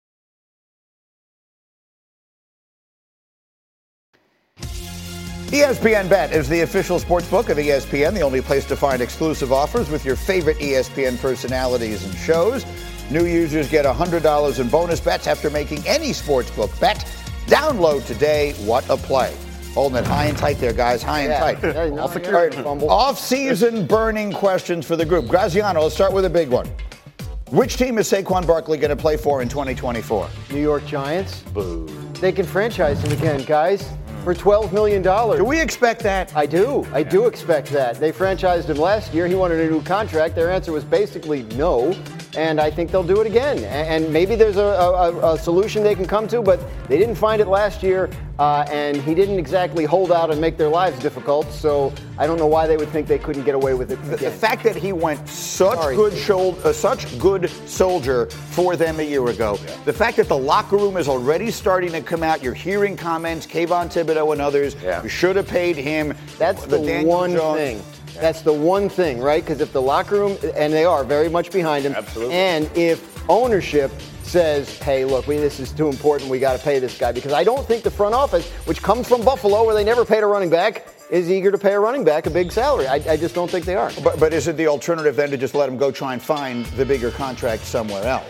E S P N Bet is the official sports book of E S P N, the only place to find exclusive offers with your favorite E S P N personalities and shows. New users get one hundred dollars in bonus bets after making any sportsbook bet. Download today. What a play. Holding it high and tight there, guys. High and Yeah. tight. Yeah, no, Off, you're right, fumble. off-season burning questions for the group. Graziano, let's start with a big one. Which team is Saquon Barkley going to play for in twenty twenty-four? New York Giants. Boo. They can franchise him again, guys, for twelve million dollars. Do we expect that? I do. I do expect that. They franchised him last year. He wanted a new contract. Their answer was basically no. And I think they'll do it again. And maybe there's a, a, a solution they can come to, but they didn't find it last year. Uh, and he didn't exactly hold out and make their lives difficult. So I don't know why they would think they couldn't get away with it again. The, the fact that he went such Sorry. good shoulder, uh, such good soldier for them a year ago. Yeah. The fact that the locker room is already starting to come out. You're hearing comments, Kayvon Thibodeau and others. Yeah. You should have paid him. That's the, the one Jones. thing. That's the one thing, right? Because if the locker room, and they are very much behind him, Absolutely. And if ownership says, hey, look, we, this is too important, we got to pay this guy, because I don't think the front office, which comes from Buffalo where they never paid a running back, is eager to pay a running back a big salary. I, I just don't think they are. But, but is it the alternative then to just let him go try and find the bigger contract somewhere else?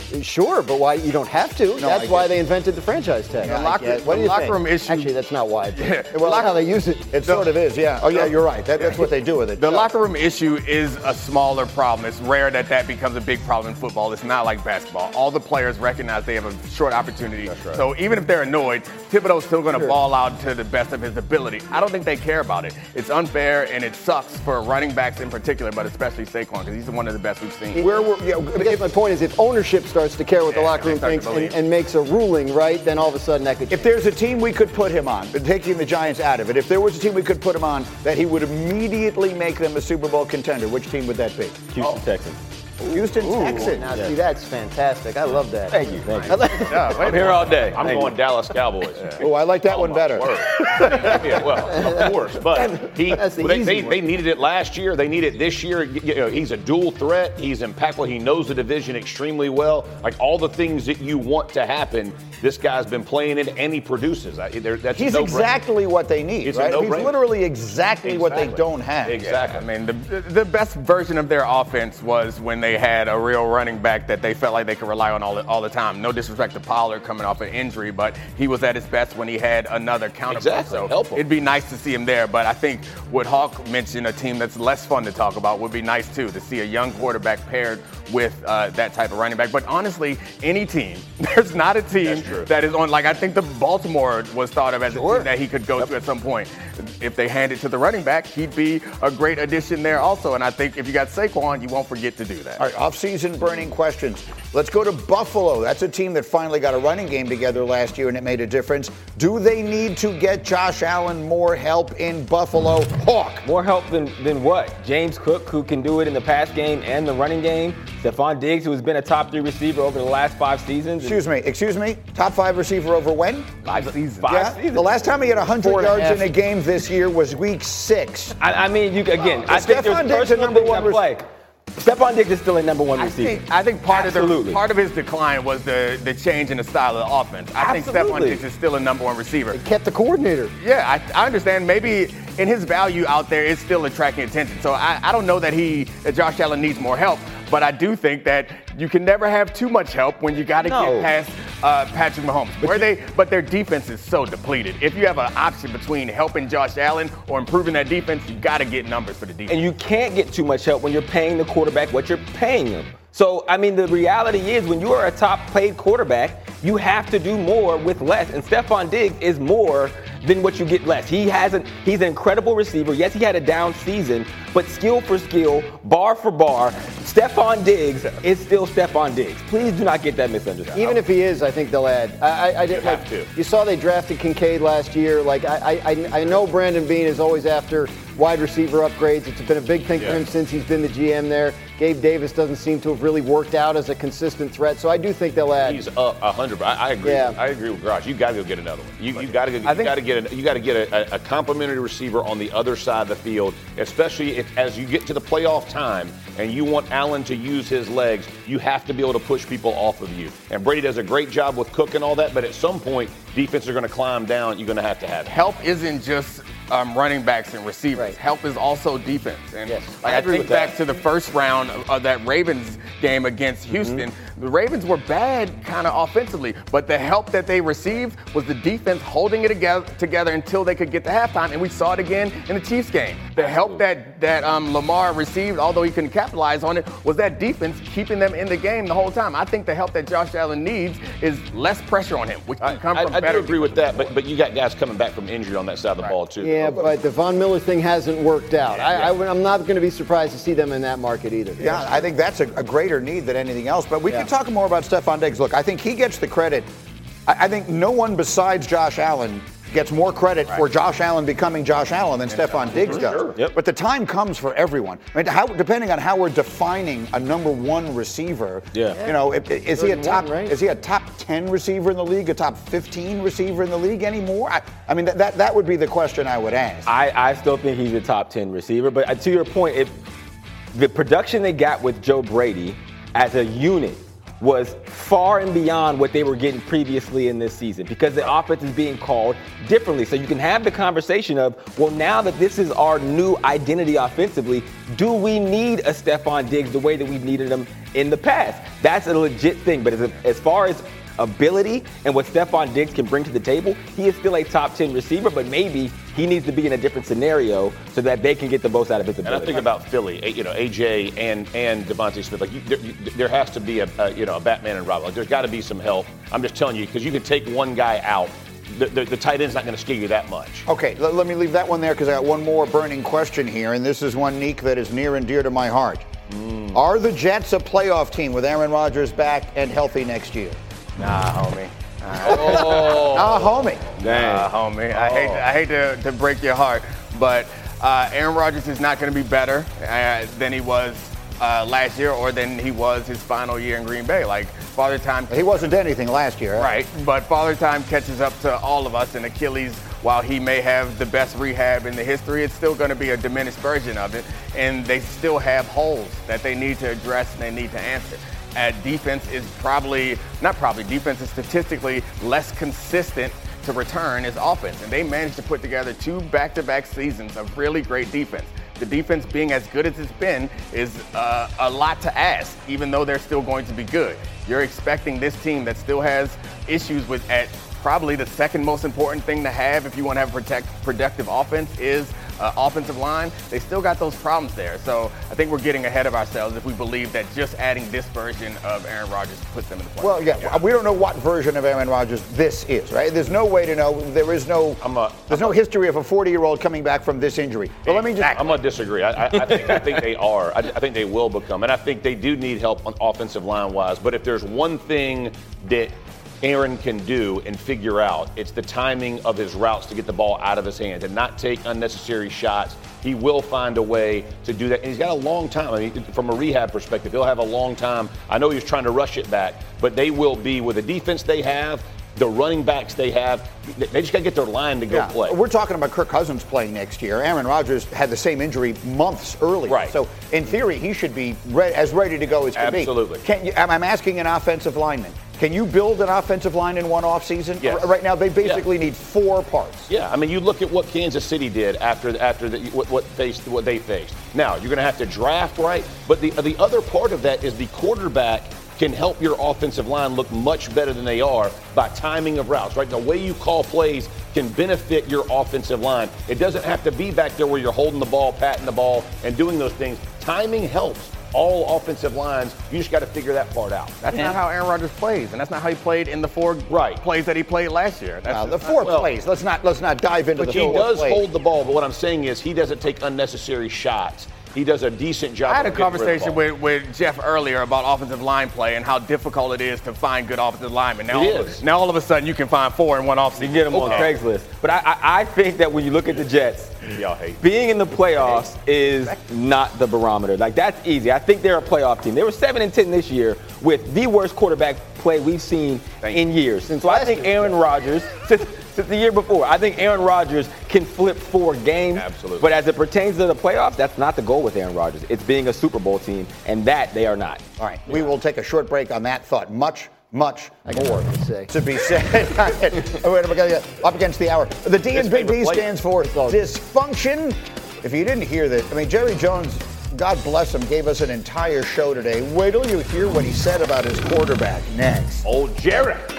Sure, but why you don't have to. No, that's I why get they it. invented the franchise tag. Yeah, I locker- guess. the What do you locker think? room issue- Actually, that's not why. Yeah, Well, well, how they use it. It sort of is, yeah. Oh, yeah, you're right. That, that's what they do with it. The locker room issue is a smaller problem. It's rare that that becomes a big problem in football. It's not like basketball. All the players recognize they have a short opportunity. That's right. So even if they're annoyed, Thibodeau's still going to Sure. ball out to the best of his ability. I don't think they care about it. It's unfair, and it sucks for running backs in particular, but especially Saquon, because he's one of the best we've seen. Where we're, yeah, I guess my point is, if ownership starts to care what the Yeah, locker room they start to thinks and, believe. and makes a ruling, right, then all of a sudden that could. If there's a team we could put him on, but taking the Giants out of it, if there was a team we could put him on that he would immediately make them a Super Bowl contender, which team would that be? Houston Oh. Texans. Houston Ooh, Texans. Now, see, that's fantastic. I love that. Thank you. Thank you. Yeah, wait I'm here all day. I'm Thank going you. Dallas Cowboys. Oh, I like that one better. Word. Yeah, well, of course, but he That's the they, easy they, one. they needed it last year. They need it this year. You know, he's a dual threat. He's impactful. He knows the division extremely well. Like all the things that you want to happen, this guy's been playing it, and he produces. I, there, that's He's a no-brainer. exactly what they need, It's a right? He's no-brainer. literally exactly, what they Exactly. don't have. Exactly. I mean, the the best version of their offense was when they had a real running back that they felt like they could rely on all the, all the time. No disrespect to Pollard coming off an injury, but he was at his best when he had another counterpart. Exactly. So Help him. it'd be nice to see him there. But I think what Hawk mentioned, a team that's less fun to talk about, would be nice too, to see a young quarterback paired with uh, that type of running back. But honestly, any team, there's not a team that is on, like I think the Baltimore was thought of as a team that he could go to at some point. If they hand it to the running back, he'd be a great addition there also. And I think if you got Saquon, you won't forget to do that. All right, off-season burning questions. Let's go to Buffalo. That's a team that finally got a running game together last year, and it made a difference. Do they need to get Josh Allen more help in Buffalo? Hawk. More help than, than what? James Cook, who can do it in the pass game and the running game. Stephon Diggs, who has been a top three receiver over the last five seasons. Excuse me, excuse me. Top five receiver over when? Five seasons. Yeah, Five seasons. the last time he had one hundred Four and a yards half. in a game this year was week six. I, I mean, you again. Oh, I think Stephon there's Diggs a personal number things one at play. Stephon Diggs is still a number one I receiver. think, I think part Absolutely. of the part of his decline was the, the change in the style of the offense. I think Stephon Absolutely. Diggs is still a number one receiver. They kept the coordinator. Yeah, I, I understand. Maybe in his value out there, it's still attracting attention. So I, I don't know that he that Josh Allen needs more help, but I do think that you can never have too much help when you got to No. get past uh, Patrick Mahomes. Where they, but their defense is so depleted. If you have an option between helping Josh Allen or improving that defense, you got to get numbers for the defense. And you can't get too much help when you're paying the quarterback what you're paying him. So, I mean, the reality is when you are a top paid quarterback, you have to do more with less. And Stephon Diggs is more than what you get less. He has an, he's an incredible receiver. Yes, he had a down season, but skill for skill, bar for bar, Stephon Diggs is still Stephon Diggs. Please do not get that misunderstood. Even if he is, I think they'll add. I, I, I did, like, have to. You saw they drafted Kincaid last year. Like I, I, I know Brandon Beane is always after wide receiver upgrades. It's been a big thing for Yeah. him since he's been the G M there. Gabe Davis doesn't seem to have really worked out as a consistent threat. So I do think they'll add. He's up a hundred. I, I agree. Yeah. I agree with Garage. You got to go get another one. You, you got to go. You I think- got to get a. You got to get a, a, a complimentary receiver on the other side of the field, especially if, as you get to the playoff time and you want Allen to use his legs. You have to be able to push people off of you. And Brady does a great job with Cook and all that. But at some point, defense are going to climb down. You're going to have to have it. Help isn't just um, running backs and receivers. Right. Help is also defense. And Yes, like, I I, agree think with that. back to the first round of, of that Ravens game against Houston. The Ravens were bad kind of offensively, but the help that they received was the defense holding it together, together until they could get to halftime. And we saw it again in the Chiefs game. The help that, that um, Lamar received, although he couldn't capitalize on it, was that defense keeping them in the game the whole time. I think the help that Josh Allen needs is less pressure on him, which can I, come I, from I better do agree with that, defensive but but you got guys coming back from injury on that side of the ball too. Yeah, but the Von Miller thing hasn't worked out. I, I, I'm not going to be surprised to see them in that market either. Yeah, I think that's a, a greater need than anything else. But we Yeah. can talk more about Stephon Diggs. Look, I think he gets the credit. I, I think no one besides Josh Allen gets more credit for Josh Allen becoming Josh Allen than Stephon Diggs does. Sure. Yep. But the time comes for everyone. I mean, how, depending on how we're defining a number one receiver. Yeah. You know, if, is he a top? thirty-one, right? Is he a top ten receiver in the league? A top fifteen receiver in the league anymore? I, I mean, that, that that would be the question I would ask. I, I still think he's a top ten receiver, but uh, to your point, it, the production they got with Joe Brady as a unit was far and beyond what they were getting previously in this season because the offense is being called differently. So you can have the conversation of, well, now that this is our new identity offensively, do we need a Stephon Diggs the way that we've needed him in the past? That's a legit thing. But as, as far as ability and what Stephon Diggs can bring to the table, he is still a top ten receiver, but maybe he needs to be in a different scenario so that they can get the most out of his ability. And I think about Philly, you know, A J and and Devontae Smith. Like you, there, you, there has to be a, a you know a Batman and Robin. Like there's got to be some help. I'm just telling you because you can take one guy out. The, the, the tight end's not going to scare you that much. Okay, let, let me leave that one there because I got one more burning question here, and this is one, Neek, that is near and dear to my heart. Mm. Are the Jets a playoff team with Aaron Rodgers back and healthy next year? Nah, homie. Oh, nah, homie. Dang. Nah, homie. I hate, to, I hate to, to break your heart, but uh, Aaron Rodgers is not going to be better uh, than he was uh, last year or than he was his final year in Green Bay. Like, Father Time. He wasn't anything last year. Right, but Father Time catches up to all of us, and Achilles, while he may have the best rehab in the history, it's still going to be a diminished version of it, and they still have holes that they need to address and they need to answer. Uh, defense is probably, not probably, defense is statistically less consistent to return as offense. And they managed to put together two back-to-back seasons of really great defense. The defense being as good as it's been is uh, a lot to ask, even though they're still going to be good. You're expecting this team that still has issues with at probably the second most important thing to have if you want to have a protect, productive offense is uh, offensive line. They still got those problems there. So I think we're getting ahead of ourselves if we believe that just adding this version of Aaron Rodgers puts them in the playoffs. Well, yeah, yeah, we don't know what version of Aaron Rodgers this is, right? There's no way to know. There is no I'm a, there's I'm no a, history of a forty-year-old coming back from this injury. But let me just I'm going to disagree. I, I, I, think, I think they are. I, I think they will become. And I think they do need help on offensive line-wise. But if there's one thing that Aaron can do and figure out, it's the timing of his routes to get the ball out of his hands and not take unnecessary shots. He will find a way to do that. And he's got a long time. I mean, from a rehab perspective, he'll have a long time. I know he's trying to rush it back, but they will be, with the defense they have, the running backs they have, they just got to get their line to go yeah. play. We're talking about Kirk Cousins playing next year. Aaron Rodgers had the same injury months earlier. Right. So, in theory, he should be re- as ready to go as can Absolutely. be. Absolutely. I'm asking an offensive lineman. Can you build an offensive line in one offseason? Yes. Right now, they basically yeah. need four parts. Yeah, I mean, you look at what Kansas City did after after the, what, what faced what they faced. Now you're going to have to draft right, but the the other part of that is the quarterback can help your offensive line look much better than they are by timing of routes. Right, the way you call plays can benefit your offensive line. It doesn't have to be back there where you're holding the ball, patting the ball, and doing those things. Timing helps all offensive lines. You just got to figure that part out. That's yeah. not how Aaron Rodgers plays, and that's not how he played in the four right. plays that he played last year. That's now, the four well, plays. Let's not let's not dive into but the he four does plays. hold the ball. But what I'm saying is he doesn't take unnecessary shots. He does a decent job. I had a of getting rid of the conversation ball. with, with Jeff earlier about offensive line play and how difficult it is to find good offensive linemen. Now, it all is. Of, now all of a sudden you can find four in one offseason. You get them on okay. Craigslist. But I, I, I think that when you look at the Jets, Y'all hate being in the playoffs is not the barometer. Like, that's easy. I think they're a playoff team. They were seven and ten this year with the worst quarterback play we've seen Thank in you. years. And so I think Aaron Rodgers, since, since the year before, I think Aaron Rodgers can flip four games. Absolutely. But as it pertains to the playoffs, that's not the goal with Aaron Rodgers. It's being a Super Bowl team, and that they are not. All right, we will take a short break on that thought. Much, much more to, say. to be said. Up against the hour. The D in Big D stands for dysfunction. If you didn't hear that, I mean, Jerry Jones, God bless him, gave us an entire show today. Wait till you hear what he said about his quarterback next. Old Jerry.